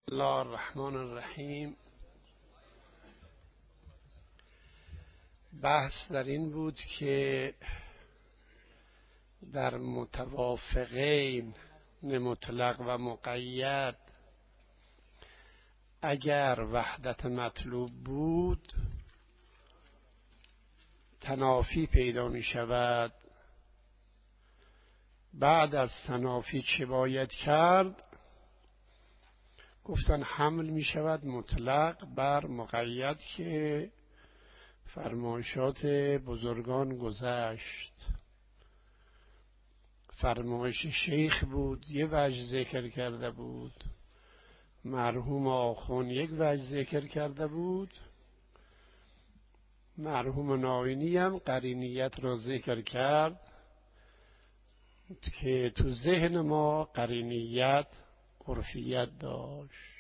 الله الرحمن الرحیم. بحث در این بود که در متوافقین مطلق و مقید اگر وحدت مطلوب بود تنافی پیدا می شود. بعد از تنافی چه باید کرد؟ گفتن حمل می شود مطلق بر مقید که فرمایشات بزرگان گذشت. فرمایش شیخ بود، یه وجه ذکر کرده بود. مرحوم آخوند یک وجه ذکر کرده بود. مرحوم ناینی هم قرینیت را ذکر کرد که تو ذهن ما قرینیت عرفیت داشت.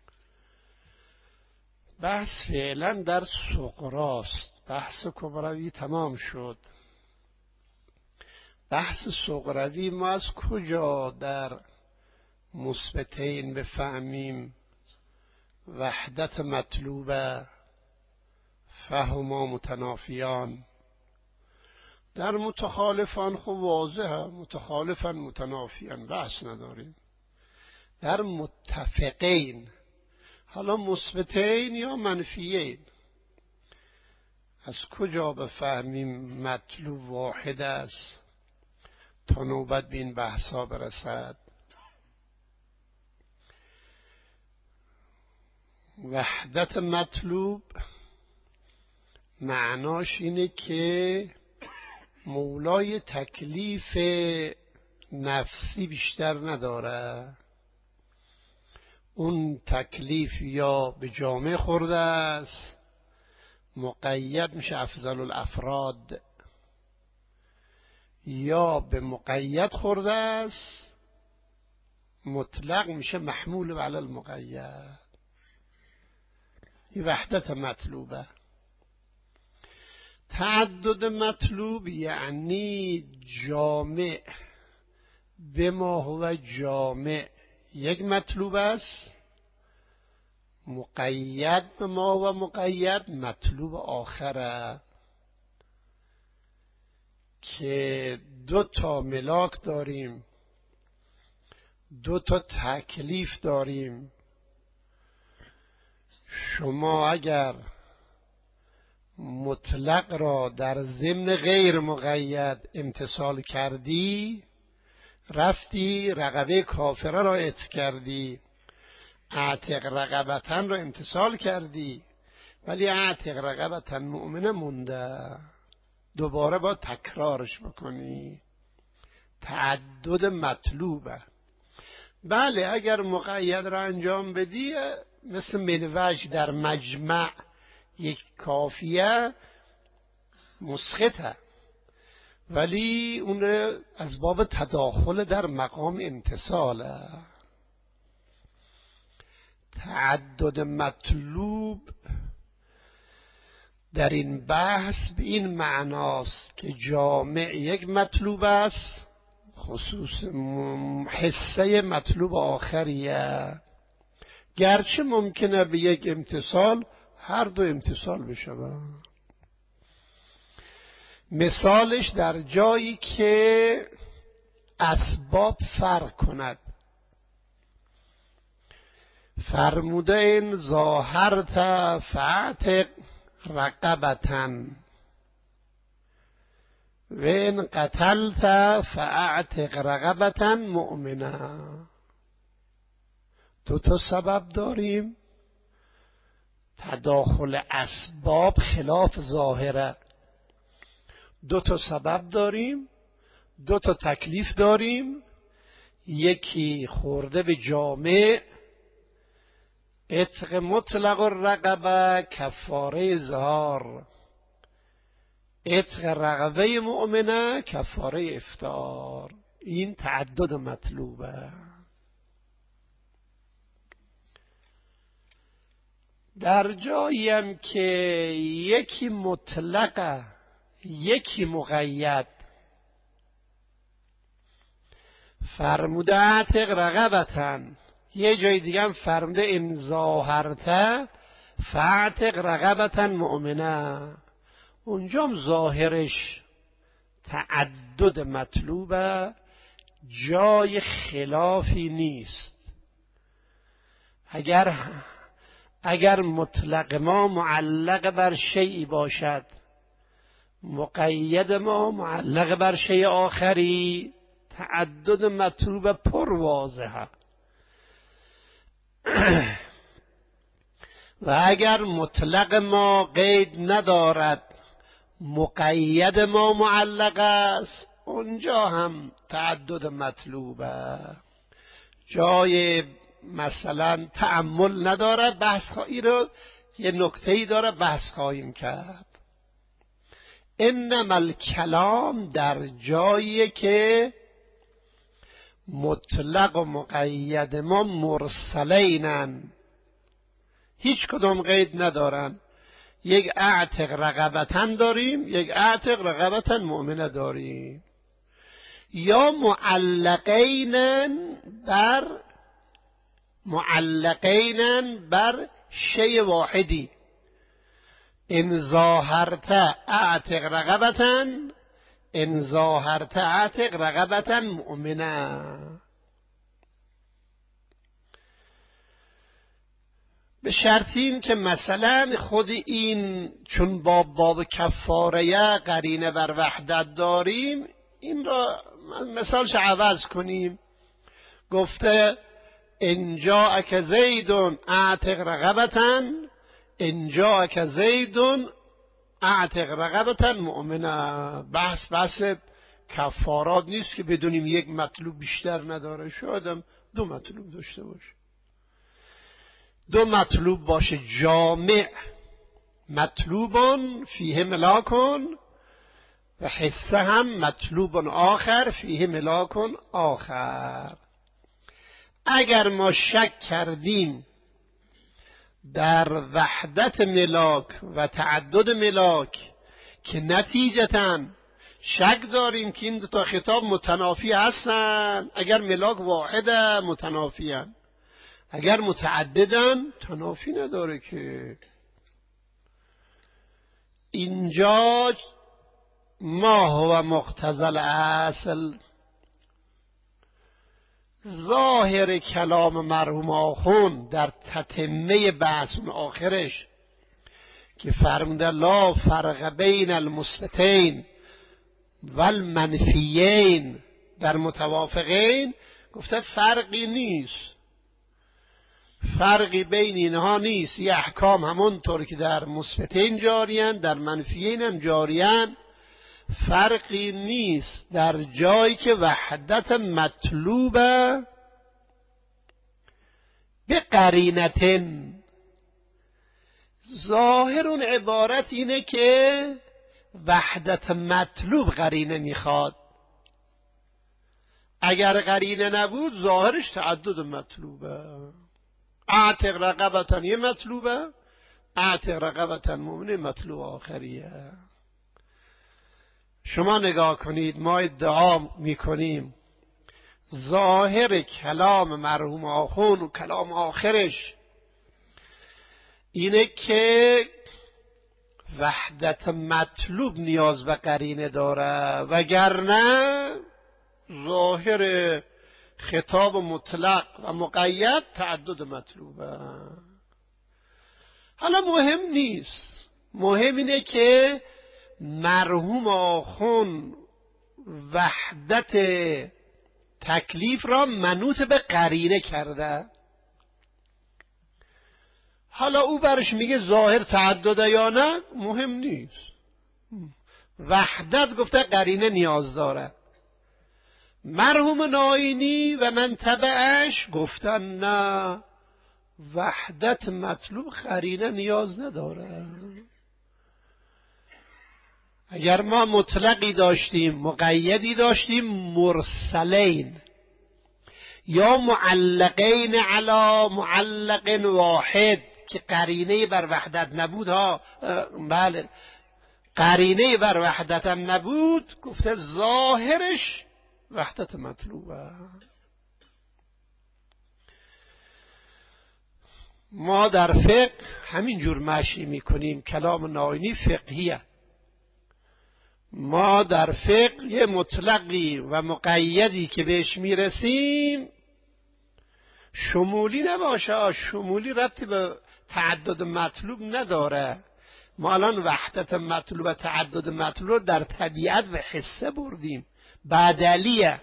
بحث فعلا در صغراست. بحث کبروی تمام شد. بحث صغروی ما از کجا در مثبتین بفهمیم وحدت مطلوبه فهما متنافیان؟ در متخالفان خب واضحه، متخالفن متنافیان، بحث نداریم. در متفقین حالا مثبتین یا منفیین از کجا بفهمیم مطلوب واحد است تا نوبت به این بحثا برسد؟ وحدت مطلوب معناش اینه که مولای تکلیف نفسی بیشتر نداره. اون تکلیف یا به جامعه خورده است، مقید میشه افضل الافراد، یا به مقید خورده است، مطلق میشه محمول علی المقید. این وحدت مطلوبه. تعدد مطلوب یعنی جامع به ما هو جامع یک مطلوب است، مقید به ما و مقید مطلوب آخره، که دو تا ملاک داریم، دو تا تکلیف داریم. شما اگر مطلق را در ضمن غیر مقید امتصال کردی، رفتی رقبه کافره را عتق کردی، اعتق رقبتن را امتصال کردی، ولی اعتق رقبتن مؤمنه مونده، دوباره با تکرارش بکنی. تعدد مطلوبه. بله اگر مقید را انجام بدی مثل منوج در مجمع یک کافیه مسخطه، ولی اون از باب تداخل در مقام امتصاله. تعدد مطلوب در این بحث به این معناست که جامع یک مطلوب است، خصوص حصه مطلوب آخریه، گرچه ممکنه به یک امتصال هر دو امتصال بشود. مثالش در جایی که اسباب فرق کند. فرموده این ظاهرت فاعتق رقبتن و این قتلت فاعتق رقبتن مؤمنه. دو تا سبب داریم. تداخل اسباب خلاف ظاهره. دو تا سبب داریم، دو تا تکلیف داریم. یکی خورده به جامع، عتق مطلق الرقبه کفاره اظهار، عتق رقبه مؤمنه کفاره افطار. این تعدد مطلوبه. در جایی هم که یکی مطلقه یکی مقید، فرموده اعتق رقبتن یه جای دیگه هم فرموده ان ظاهرت فاعتق رقبة مؤمنه. اونجا هم ظاهرش تعدد مطلوبه، جای خلافی نیست. اگر مطلق ما معلق بر شیئی باشد، مقید ما معلق بر شیء آخری، تعدد مطلوب پر واضحه. و اگر مطلق ما قید ندارد، مقید ما معلق است، اونجا هم تعدد مطلوبه، جای مثلا تأمل نداره. بحث خواهی رو یه نکته‌ای داره بحث خواهیم کرد. انما الکلام در جایی که مطلق و مقید ما مرسلینن، هیچ کدام قید ندارن. یک اعتق رقبتن داریم، یک اعتق رقبتن مؤمنه داریم، یا معلقینن بر شیء واحدی. ان ظاهرت اعتق رقبتن، ان ظاهرت اعتق رقبتن مؤمنه. به شرط این که مثلا خود این چون باب کفاره قرینه بر وحدت داریم، این را مثالش عوض کنیم. گفته ان جاءک زید اعتق رقبتن، ان جاءک زید اعتق رقبتن مؤمنه. بحث کفارات نیست که بدونیم یک مطلوب بیشتر نداره، شاید هم دو مطلوب داشته باشه، دو مطلوب باشه جامع، مطلوبون فیه ملاکون، و حصه هم مطلوبون آخر فیه ملاکون آخر. اگر ما شک کردیم در وحدت ملاک و تعدد ملاک که نتیجتاً شک داریم که این دو تا خطاب متنافی هستن، اگر ملاک واحده متنافی هستن، اگر متعددن تنافی نداره. که اینجا ما هو مقتضی الاصل، ظاهر کلام مرحوم آخوند در تتمه بحث آخرش که فرموده لا فرق بین المثبتین و المنفیین در متوافقین، گفته فرقی نیست، فرقی بین اینها نیست. یه احکام همونطور که در مثبتین جاریان در منفیین هم جاریان، فرقی نیست در جایی که وحدت مطلوبه به قرینتن. ظاهر اون عبارت اینه که وحدت مطلوب قرینه میخواد. اگر قرینه نبود ظاهرش تعدد مطلوبه. اعتق رقبتن یه مطلوبه، اعتق رقبتن مؤمنه مطلوب آخریه. شما نگاه کنید، ما ادعا میکنیم ظاهر کلام مرحوم آخوند و کلام آخرش اینه که وحدت مطلوب نیاز به قرینه داره، وگرنه ظاهر خطاب مطلق و مقید تعدد مطلوبه. حالا مهم نیست، مهم اینه که مرحوم آخوند وحدت تکلیف را منوط به قرینه کرده. حالا او برش میگه ظاهر تعدده یا نه مهم نیست، وحدت گفته قرینه نیاز داره. مرحوم ناینی و من تبعش گفتن نه، وحدت مطلوب قرینه نیاز نداره. اگر ما مطلقی داشتیم، مقیدی داشتیم، مرسلین یا معلقین علی معلق واحد که قرینه بر وحدت نبود ها، بله قرینه بر وحدت هم نبود، گفته ظاهرش وحدت مطلوبه. ما در فقه همینجور مشی میکنیم. کلام ناینی فقهیه. ما در فقه یه مطلقی و مقیدی که بهش میرسیم شمولی نباشه. شمولی ربطی به تعدد مطلوب نداره. ما الان وحدت مطلوب و تعدد مطلوب در طبیعت و حسه بردیم، بدلیه.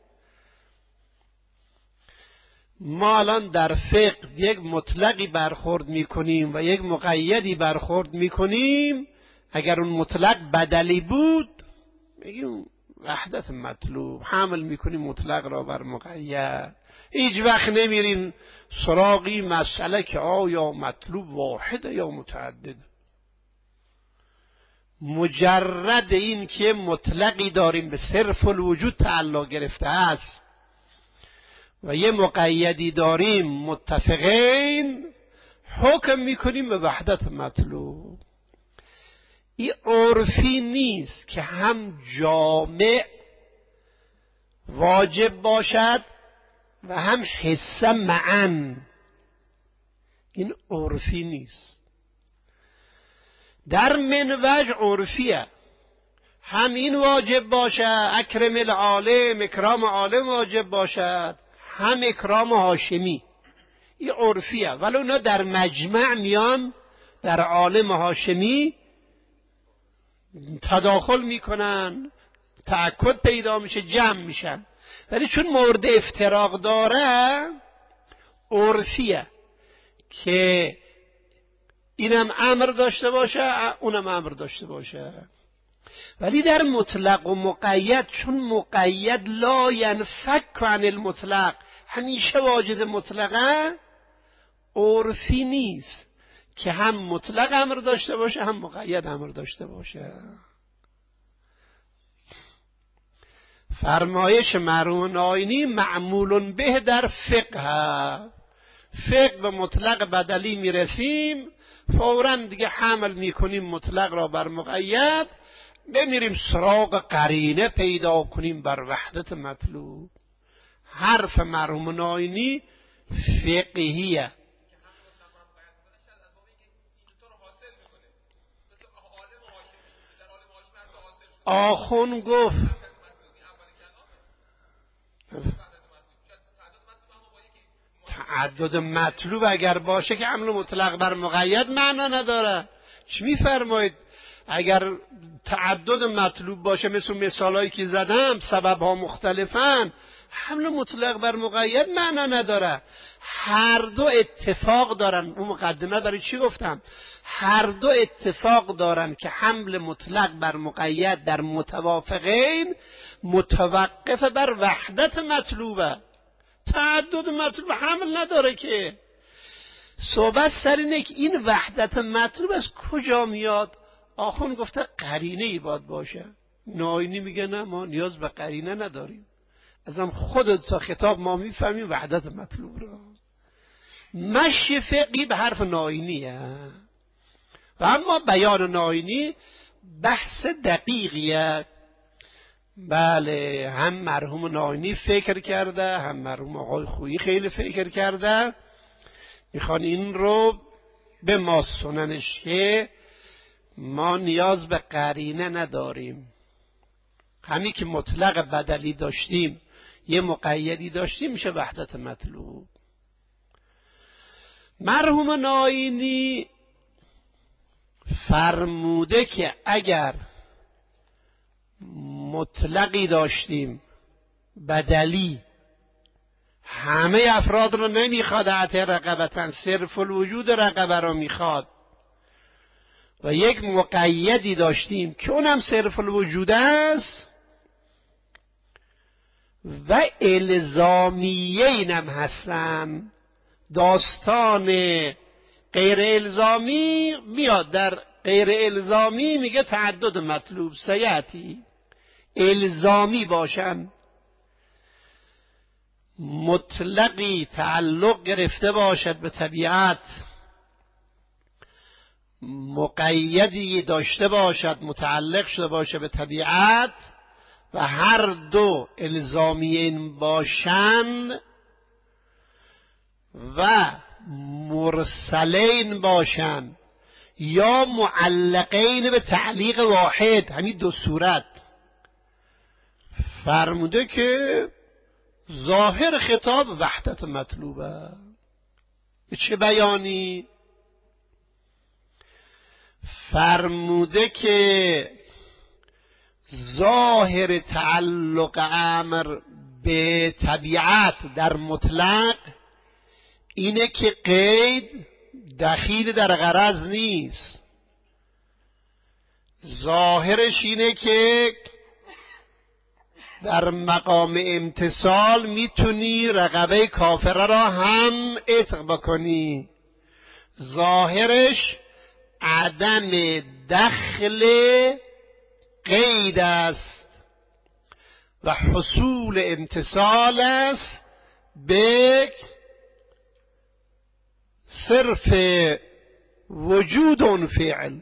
ما الان در فقه یک مطلقی برخورد میکنیم و یک مقیدی برخورد میکنیم. اگر اون مطلق بدلی بود میگیم وحدت مطلوب، حمل میکنیم مطلق را بر مقید. هیچ وقت نمیریم سراغی مسئله که آیا مطلوب واحده یا متعدد. مجرد این که مطلقی داریم به صرف الوجود تعلق گرفته است و یه مقیدی داریم متفقین، حکم میکنیم به وحدت مطلوب. این عرفی نیست که هم جامع واجب باشد و هم حسه معا. این عرفی نیست. در منوج عرفیه. هم این واجب باشد اکرم العالم، اکرام عالم واجب باشد، هم اکرام هاشمی. این عرفیه. ولی اونا در مجمع میان در عالم هاشمی تداخل میکنن، تأکد پیدا میشه، جمع میشن. ولی چون مورد افتراق داره عرفیه که اینم امر داشته باشه اونم امر داشته باشه. ولی در مطلق و مقید، چون مقید لا ینفک عن المطلق، همیشه واجد مطلقه، عرفی نیست که هم مطلق امر داشته باشه هم مقید امر داشته باشه. فرمایش مرحوم ناینی معمول به در فقه. فقه به مطلق بدلی میرسیم، فوراً دیگه حمل میکنیم مطلق را بر مقید، نمیریم سراغ قرینه پیدا کنیم بر وحدت مطلوب. حرف مرحوم ناینی فقهیه. آخون گفت تعدد مطلوب اگر باشه که حمل مطلق بر مقید معنا نداره. چی میفرمایید؟ اگر تعدد مطلوب باشه مثل مثالایی که زدم سببها مختلفن، حمل مطلق بر مقید معنا نداره. هر دو اتفاق دارن. اون مقدمه برای چی گفتم؟ هر دو اتفاق دارن که حمل مطلق بر مقید در متوافقین متوقف بر وحدت مطلوبه. تعدد مطلوب حمل نداره که. صحبت سر اینه که این وحدت مطلوب از کجا میاد؟ آخون گفته قرینه ای باید باشه. ناینی میگه نه، ما نیاز به قرینه نداریم، ازم خودت تا خطاب ما میفهمیم وحدت مطلوب را. مشی فقهی به حرف ناینیه. و اما بیان ناینی بحث دقیقیه. بله، هم مرحوم ناینی فکر کرده، هم مرحوم آقای خویی خیلی فکر کرده، میخوان این رو به ما سننش که ما نیاز به قرینه نداریم. همین که مطلق بدلی داشتیم یه مقیدی داشتیم میشه وحدت مطلوب. مرحوم ناینی فرموده که اگر مطلقی داشتیم بدلی همه افراد رو نمیخواد، عطا رقبتن صرف الوجود رقبه رو میخواد، و یک مقیدی داشتیم که اونم صرف الوجود است و الزامیه اینم هستن. داستان غیر الزامی میاد. در غیر الزامی میگه تعدد مطلوب سیاتی. الزامی باشن، مطلقی تعلق گرفته باشد به طبیعت، مقیدی داشته باشد متعلق شده باشه به طبیعت، و هر دو الزامین باشن و مرسلین باشن یا معلقین به تعلیق واحد، همین دو صورت. فرموده که ظاهر خطاب وحدت مطلوبه. به چه بیانی؟ فرموده که ظاهر تعلق امر به طبیعت در مطلق اینه که قید دخیل در غرض نیست. ظاهرش اینه که در مقام امتصال میتونی رقبه کافره را هم عتق بکنی. ظاهرش عدم دخل قید است و حصول امتصال است به صرف وجود اون فعل.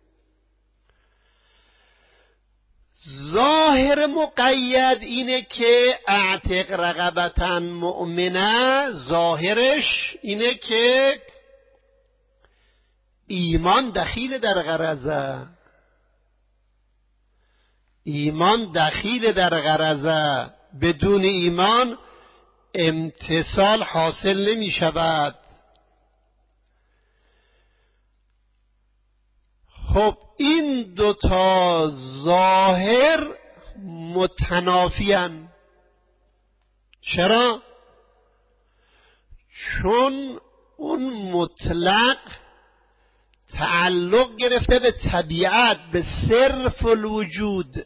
ظاهر مقید اینه که اعتق رقبتا مؤمنه، ظاهرش اینه که ایمان دخیل در غرضه. ایمان دخیل در غرضه، بدون ایمان امتصال حاصل نمی شود. خب این دوتا ظاهر متنافیان. چرا؟ چون اون مطلق تعلق گرفته به طبیعت، به صرف الوجود.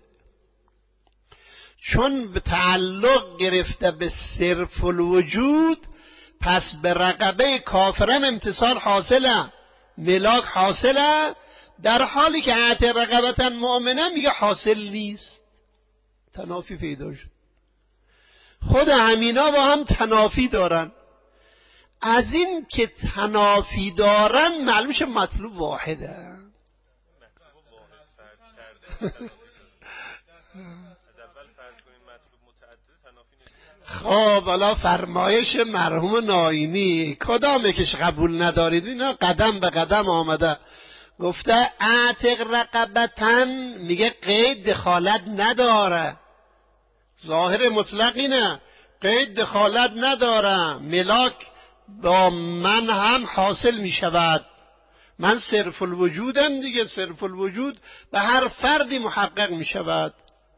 چون به تعلق گرفته به صرف الوجود، پس به رقبه کافران امتصال حاصله، ملاک حاصله، در حالی که اعتق رقبتا مؤمنه میگه حاصل نیست. تنافی پیدا شد. خود همینا با هم تنافی دارن. از این که تنافی دارن معلوم شه مطلوب واحده. خب حالا فرمایش مرحوم ناینی کدامه کش قبول ندارید؟ اینا قدم به قدم آمده. گفته اعتق رقبتن میگه قید دخالت نداره. ظاهر مطلق اینه، قید دخالت نداره. ملاک با من هم حاصل میشود. من صرف الوجودم دیگه، صرف الوجود به هر فردی محقق میشود.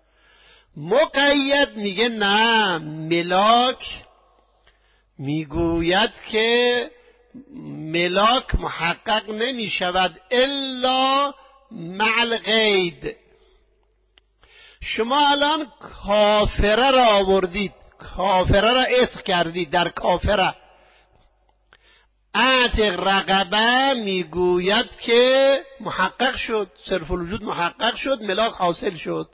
مقید میگه نه، ملاک میگوید که ملاک محقق نمی شود الا مع القید. شما الان کافره را آوردید، کافره را عتق کردید در کافره. اعتق رقبه میگوید که محقق شد، صرف الوجود محقق شد، ملاک حاصل شد.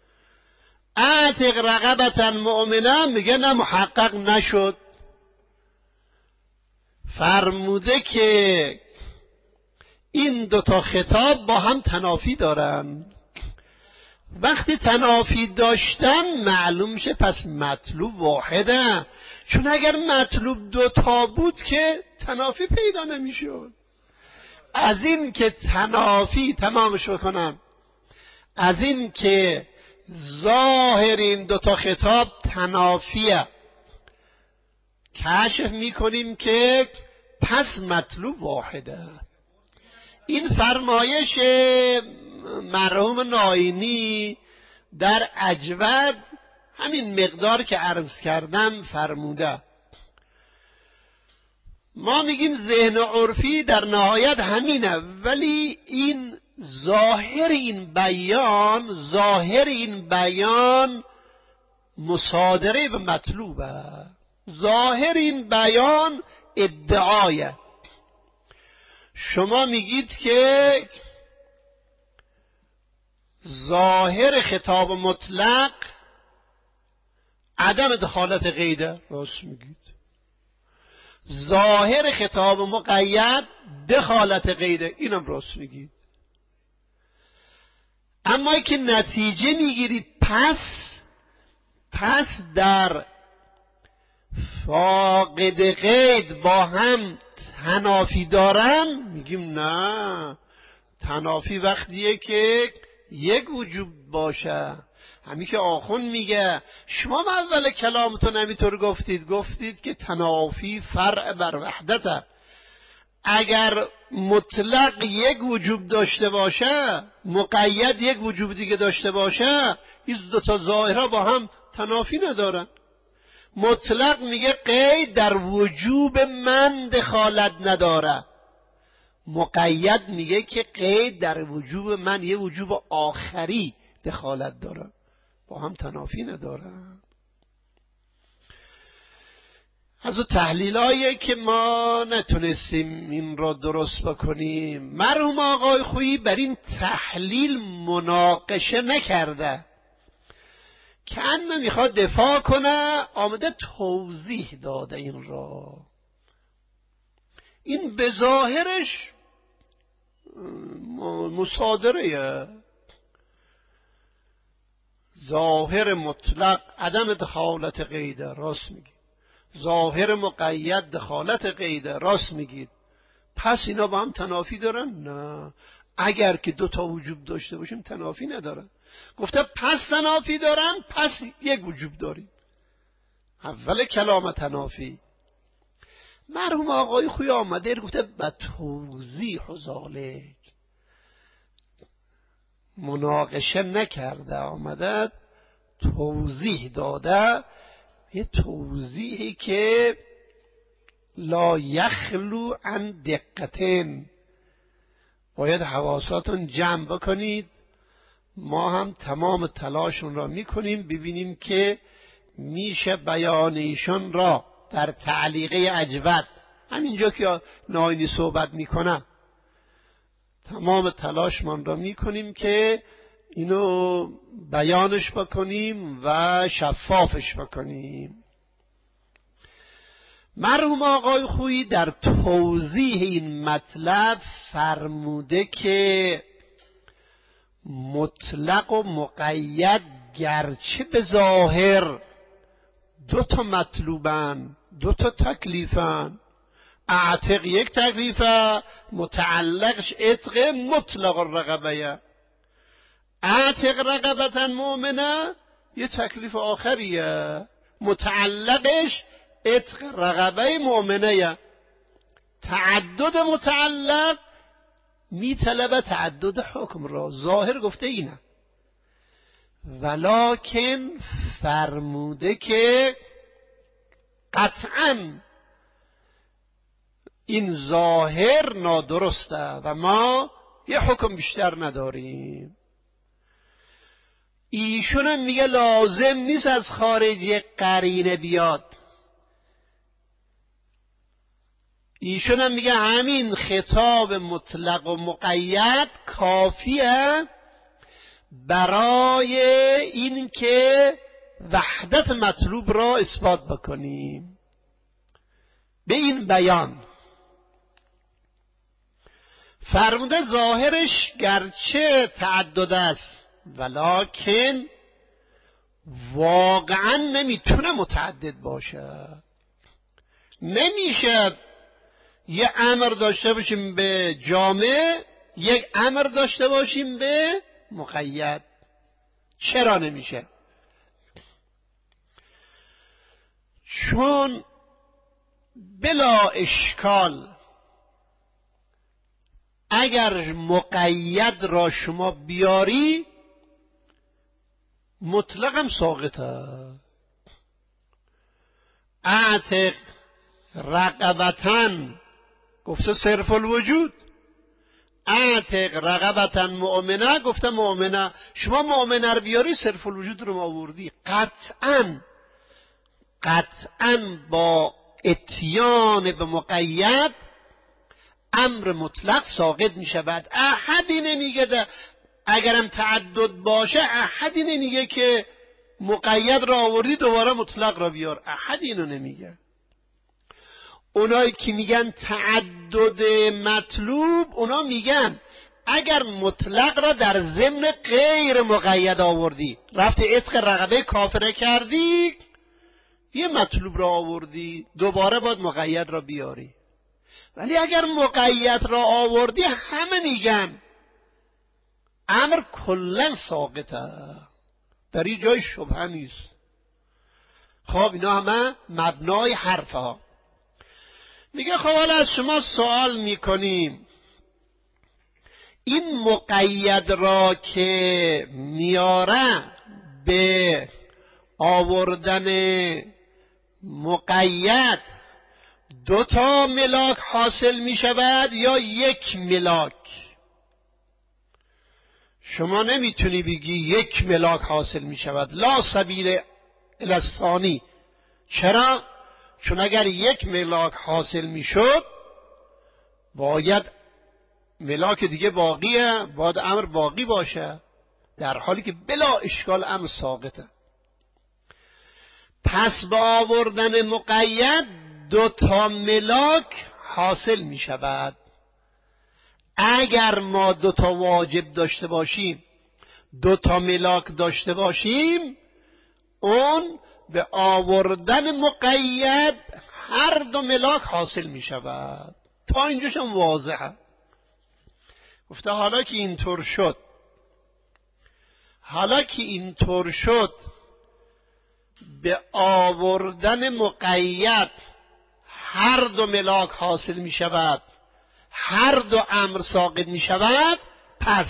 اعتق رقبتا مؤمنه میگه نه، محقق نشد. فرموده که این دوتا خطاب با هم تنافی دارن. وقتی تنافی داشتن معلوم میشه پس مطلوب واحده. چون اگر مطلوب دوتا بود که تنافی پیدا نمیشد. از این که تنافی تمامش بکنم، از این که ظاهر این دوتا خطاب تنافیه، کشف میکنیم که پس مطلوب واحده. این فرمایش مرحوم ناینی در اجود همین مقدار که عرض کردم فرموده. ما میگیم ذهن عرفی در نهایت همینه، ولی این ظاهر این بیان مصادره به مطلوبه. ظاهر این بیان ادعایه. شما میگید که ظاهر خطاب مطلق عدم دخالت قیده، راست میگید. ظاهر خطاب مقید دخالت قیده، اینم راست میگید. اما که نتیجه میگیرید پس در فاقد قید با هم تنافی دارن؟ میگیم نه، تنافی وقتیه که یک وجوب باشه. همین که آخوند میگه شما اول کلامتون همینطور گفتید که تنافی فرع بر وحدته. اگر مطلق یک وجوب داشته باشه، مقید یک وجوب دیگه داشته باشه، این دو تا ظاهرها با هم تنافی ندارن. مطلق میگه قید در وجوب من دخالت نداره، مقید میگه که قید در وجوب من یه وجوب آخری دخالت داره، با هم تنافی ندارن. از اون تحلیلایی که ما نتونستیم این را درست بکنیم، مرحوم آقای خویی بر این تحلیل مناقشه نکرده، که انه میخواد دفاع کنه، آمده توضیح داده این را. این به ظاهرش مصادره، ظاهر مطلق عدم دخالت قیده، راست میگید. ظاهر مقید دخالت قیده، راست میگید. پس اینا با هم تنافی دارن؟ نه، اگر که دو تا وجوب داشته باشیم تنافی ندارن. گفته پس تنافی دارن، پس یک وجوب داریم. اول کلام تنافی. مرحوم آقای خوی آمده گفته به توضیح و ذالک، مناقشه نکرده، آمده توضیح داده، یه توضیحی که لا یخلو عن دقتین. باید حواساتون جمع بکنید. ما هم تمام تلاشون را میکنیم ببینیم که میشه بیان ایشان را در تعلیقه اجود، همینجا که ناینی صحبت میکنم، تمام تلاش من را میکنیم که اینو بیانش بکنیم و شفافش بکنیم. مرحوم آقای خویی در توضیح این مطلب فرموده که مطلق و مقید گرچه به ظاهر دو تا مطلوبن، دو تا تکلیفن، اعتق یک تکلیفه، متعلقش عتق مطلق الرقبه، اعتق رقبتا مؤمنه یه تکلیف آخریه، متعلقش عتق رقبه مؤمنه. تعدد متعلق میطلبه تعدد حکم را، ظاهر گفته اینه، ولکن فرموده که قطعاً این ظاهر نادرسته و ما یه حکم بیشتر نداریم. ایشون هم میگه لازم نیست از خارج یک قرینه بیاد. ایشون هم میگه همین خطاب مطلق و مقید کافیه برای این که وحدت مطلوب را اثبات بکنیم. به این بیان فرموده ظاهرش گرچه تعدد است ولکن واقعا نمیتونه متعدد باشه. نمیشه یه امر داشته باشیم به جامع، یک امر داشته باشیم به مقید. چرا نمیشه؟ چون بلا اشکال اگر مقید را شما بیاری مطلق هم ساقطه. اعتق رقبتن گفته صرف الوجود، اعتق رقبتن مؤمنه گفته مؤمنه. شما مؤمنه رو بیاری صرف الوجود رو آوردی. قطعاً با اتیان به مقید امر مطلق ساقط می شود. احدی نمیگه اگرم تعدد باشه، احدی نمیگه که مقید را آوردی دوباره مطلق را بیار، احد اینو نمیگه. اونایی که میگن تعدد مطلوب، اونا میگن اگر مطلق را در ضمن غیر مقید آوردی، رفت عتق رقبه کافره کردی، یه مطلوب را آوردی، دوباره باید مقید را بیاری. ولی اگر مقید را آوردی همه میگن امر کلا ساقطه، در این جای شبهه نیست. خب اینا همه مبنای حرف ها. میگه خب حالا از شما سوال میکنیم این مقید را که میاره به آوردن مقید 2 ملاک حاصل میشود یا 1 ملاک؟ شما نمیتونی بگی 1 ملاک حاصل میشود، لا سبیل الی الثانی. چرا؟ چون اگر 1 ملاک حاصل میشد باید ملاک دیگه باقیه، باید امر باقی باشه، در حالی که بلا اشکال امر ساقطه. پس با آوردن مقید 2 ملاک حاصل می شود. اگر ما 2 واجب داشته باشیم 2 ملاک داشته باشیم، اون به آوردن مقید هر 2 ملاک حاصل می شود. تا اینجاش هم واضحه. گفته حالا که اینطور شد به آوردن مقید هر 2 ملاک حاصل می شود، هر 2 امر ساقط می شود، پس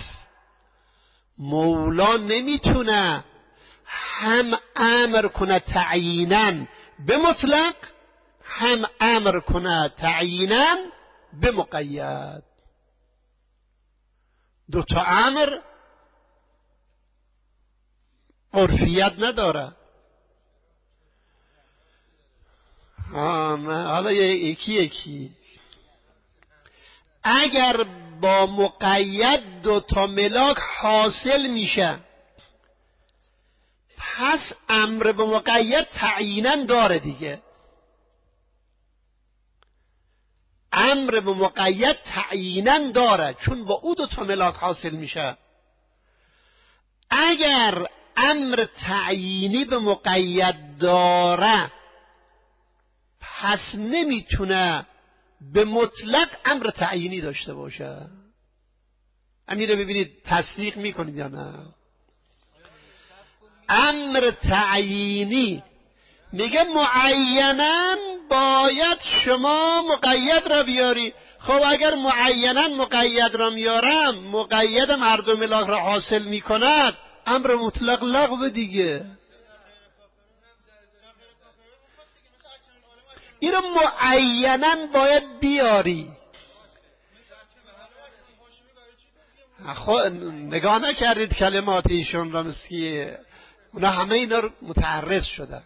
مولا نمیتونه هم امر کنه تعیینا به مطلق، هم امر کنه تعیینا به مقید. 2 امر عرفیت نداره. حالا یکی اگر با مقید 2 ملاک حاصل میشه، پس امر به مقید تعیینا داره دیگه. امر به مقید تعیینا داره چون با او 2 ملاک حاصل میشه. اگر امر تعیینی به مقید داره، پس نمیتونه به مطلق امر تعیینی داشته باشه. امیر ببینید تصدیق میکنید یا نه؟ امر تعیینی میگه معینا باید شما مقید را بیاری. خب اگر معینا مقید را میارم، مقیدم هر 2 ملاک را حاصل میکند، امر مطلق لغو دیگه. اینو معینا باید بیاری. خب نگاه نکردید کلمات ایشون را؟ مسکی اونا همه اینا رو متعرض شده.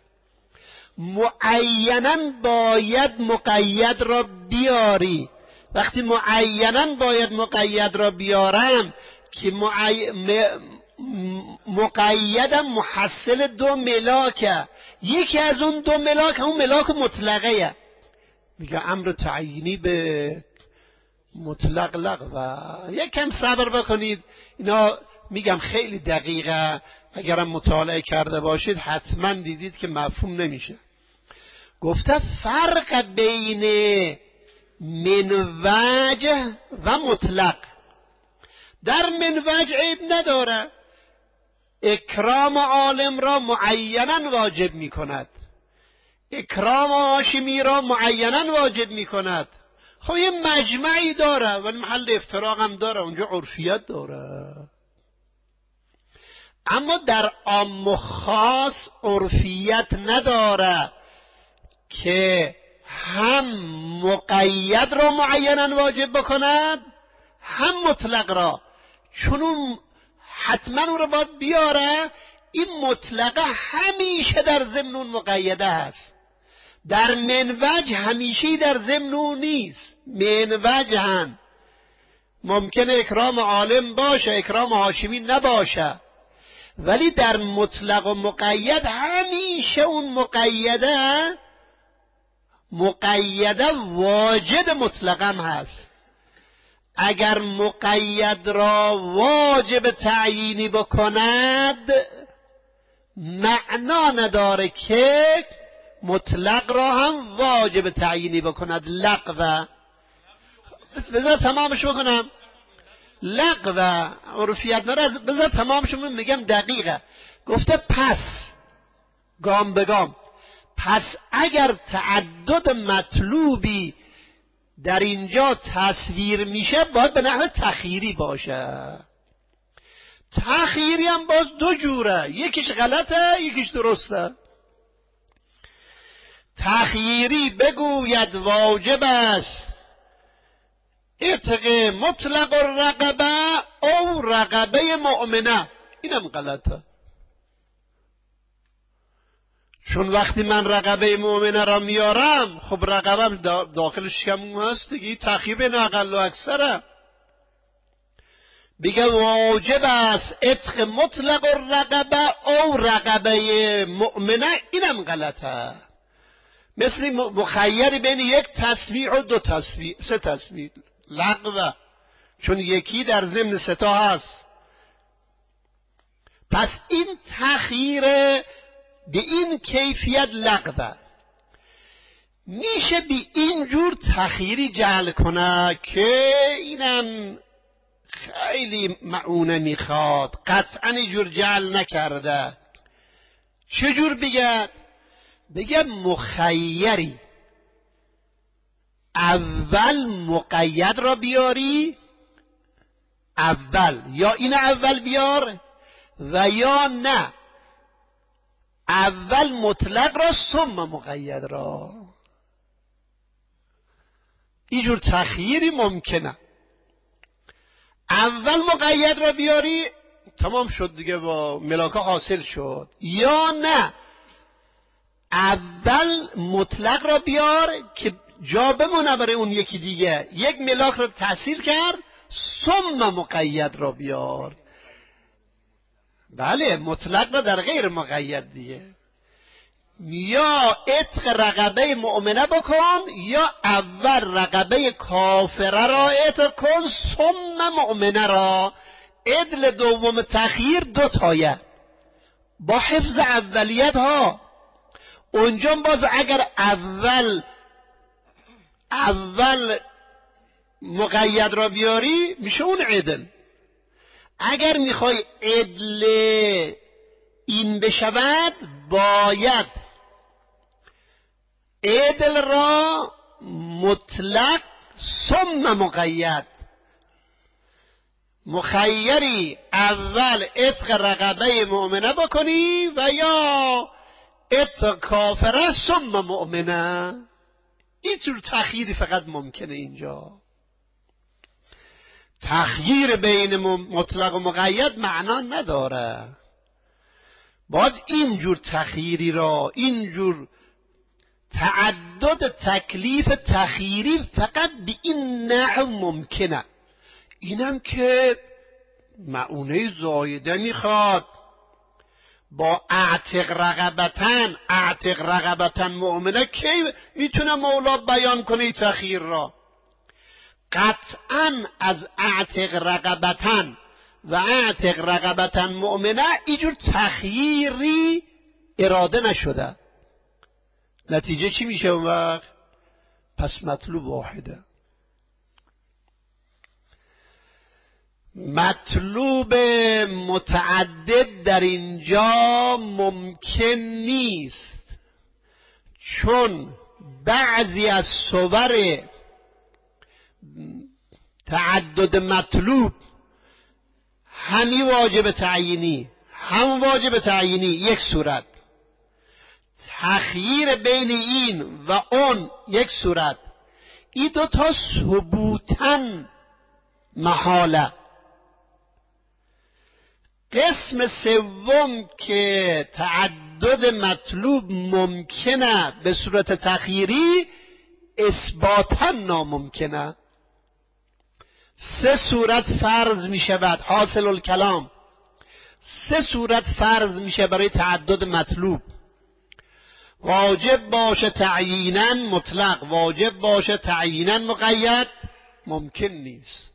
معینا باید مقید را بیاری. وقتی معینا باید مقید را بیارم که مقیدم محصل 2 ملاکه، یکی از اون 2 ملاک همون ملاک مطلقه، میگه امر تعیینی به مطلق لغوه. یکم صبر بکنید، اینا میگم خیلی دقیقه، اگرم مطالعه کرده باشید حتما دیدید که مفهوم نمیشه. گفته فرق بین منوج و مطلق. در منوج عیب نداره، اکرام عالم را معینا واجب می کند، اکرام هاشمی را معینا واجب می کند. خب یه مجمعی داره ولی محل افتراق هم داره، اونجا عرفیت داره. اما در عام و خاص عرفیت نداره که هم مقید را معینا واجب بکند هم مطلق را، چون اون حتما اون را باید بیاره. این مطلقه همیشه در ضمن اون مقیده هست. در منوج همیشه در ضمن اون نیست. منوج هم ممکنه اکرام عالم باشه، اکرام هاشمی نباشه، ولی در مطلق و مقید همیشه اون مقیده واجد مطلقم هست. اگر مقید را واجب تعیینی بکند معنا نداره که مطلق را هم واجب تعیینی بکند، لغوه. بذار تمامش بکنم. لغو عرفیت نره، بذار تمامش میگم دقیقه. گفته پس گام به گام، پس اگر تعدد مطلوبی در اینجا تصویر میشه باید به نحو تخییری باشه. تخییری هم باز دو جوره، یکیش غلطه یکیش درسته. تخییری بگوید واجب است عتق مطلق الرقبه او رقبه مؤمنه، اینم غلطه. چون وقتی من رقبه مؤمنه را میارم، خب رقبم داخل شکم هست دیگه، تخییر بین اقل و اکثره. بگه واجب است عتق مطلق الرقبه او رقبه مؤمنه، اینم غلطه. مثل مخیری بین یک تسبیح و دو تسبیح، سه تسبیح، لغوه، چون یکی در ضمن سه تا هست. پس این تخییر به این کیفیت لغوه. میشه بی اینجور تخییری جعل کنه که اینم خیلی معونه میخواد، قطعا اینجور جعل نکرده. چجور بگه مخیری اول مقید را بیاری، اول یا این اول بیار و یا نه اول مطلق را ثم مقید را. اینجور تخییری ممکنه. اول مقید را بیاری تمام شد دیگه، با ملاکه حاصل شد. یا نه اول مطلق را بیار که جا بمونه برای اون یکی دیگه، یک ملاک را تحصیل کرد، ثم مقید را بیار. بله مطلق را در غیر مقید دیگه. یا عتق رقبه مؤمنه بکن یا اول رقبه کافره را عتق کن ثم مؤمنه را. عدل دوم تخییر دو تایه با حفظ اولیت ها. اونجا باز اگر اول مقید را بیاری میشه اون عدل. اگر میخوای عدل این بشود باید عدل را مطلق ثم مقید، مخیری اول عتق رقبه مؤمنه بکنی و یا عتق کافره ثم مؤمنه. اینجور تخییری فقط ممکنه اینجا. تخییر بین مطلق و مقید معنا نداره. باید اینجور تخییری را، اینجور تعدد تکلیف تخییری فقط به این نوع ممکنه. اینم که معونه زایده میخواد. با اعتق رقبتن مؤمنه کی میتونه مولا بیان کنه این تخییر را؟ قطعا از اعتق رقبتن و اعتق رقبتن مؤمنه اینجور تخییری اراده نشده. نتیجه چی میشه اون وقت؟ پس مطلوب واحده. مطلوب متعدد در اینجا ممکن نیست، چون بعضی از صور تعدد مطلوب همی واجب تعیینی هم واجب تعیینی یک صورت، تخییر بین این و اون یک صورت. این دو تا ثبوتاً محاله. قسم سوم که تعدد مطلوب ممکنه به صورت تخییری، اثباتا ناممکنه. سه صورت فرض می شود، حاصل الکلام سه صورت فرض میشه برای تعدد مطلوب. واجب باشه تعیینا مطلق، واجب باشه تعیینا مقید، ممکن نیست.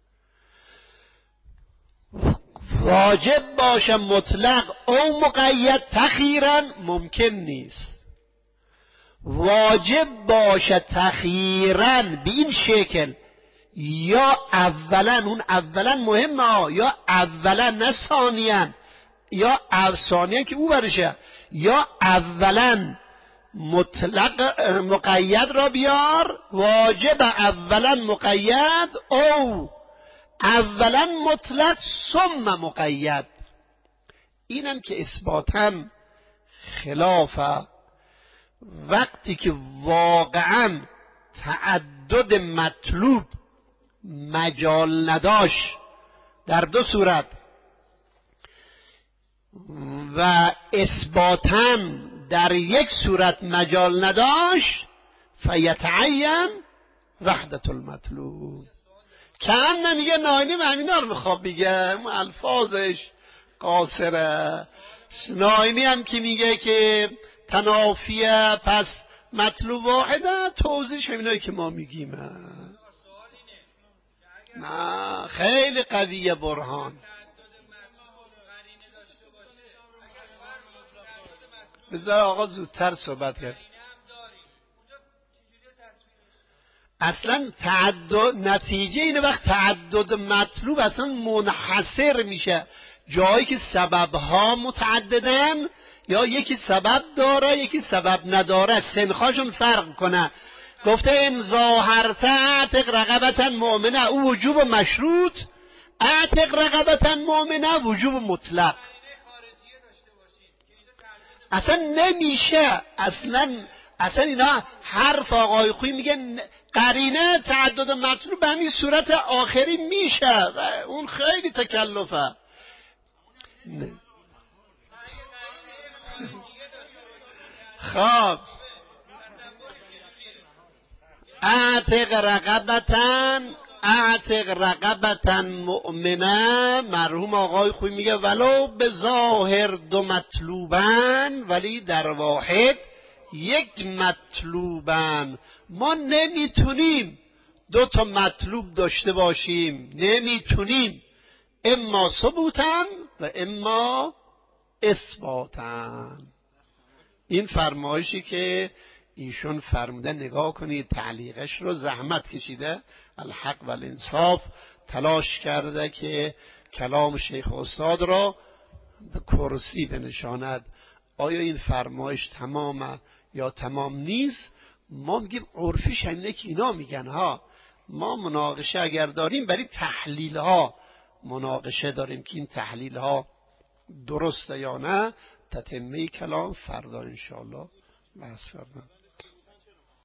واجب باشه مطلق او مقید تخییرا، ممکن نیست. واجب باشه تخییرا به این شکل، یا اولا، اون اولا مهمه، یا اولا نه ثانیا، یا ثانیا که او برشه، یا اولا مطلق مقید را بیار، واجب اولا مقید، او اولا مطلق ثم مقید. اینم که اثباتاً خلافه. وقتی که واقعاً تعدد مطلوب مجال نداشت در دو صورت و اثباتاً در یک صورت مجال نداشت، فیتعین وحدت المطلوب. چند نمیگه ناینی همینا رو میخواب بگه، الفاظش قاصره. ناینی هم که میگه که تنافیه پس مطلوب واحده، توضیحش همینایی که ما میگیم. نه خیلی قویه برهان. بذار آقا زودتر صحبت کرد. اصلا تعدد نتیجه اینه وقت تعدد مطلوب اصلا منحصر میشه جایی که سببها متعددن، یا یکی سبب داره یکی سبب نداره، سنخاشون فرق کنه. گفته ان ظاهرت اعتق رقبتا مؤمنه، او وجوب مشروط، اعتق رقبتا مؤمنه وجوب مطلق. اصلا نمیشه، اصلا اینا حرف آقای خویی میگن قرینه تعدد مطلوب به همین صورت آخری میشه و اون خیلی تکلفه. خب اعتق رقبتا مؤمنه، مرحوم آقای خویی میگه ولو به ظاهر دو مطلوبن ولی در واحد یک مطلوبن. ما نمیتونیم دو تا مطلوب داشته باشیم، نمیتونیم، اما ثبوتن و اما اثباتن. این فرمایشی که ایشون فرموده، نگاه کنید تعلیقش رو، زحمت کشیده، الحق و الانصاف تلاش کرده که کلام شیخ استاد را به کرسی بنشاند. آیا این فرمایش تمامه یا تمام نیست؟ ما میگیم عرفیش همینه که اینا میگن ها. ما مناقشه اگر داریم برای تحلیل ها مناقشه داریم که این تحلیل ها درسته یا نه. تتمه کلام فردا انشاءالله بحث کردم.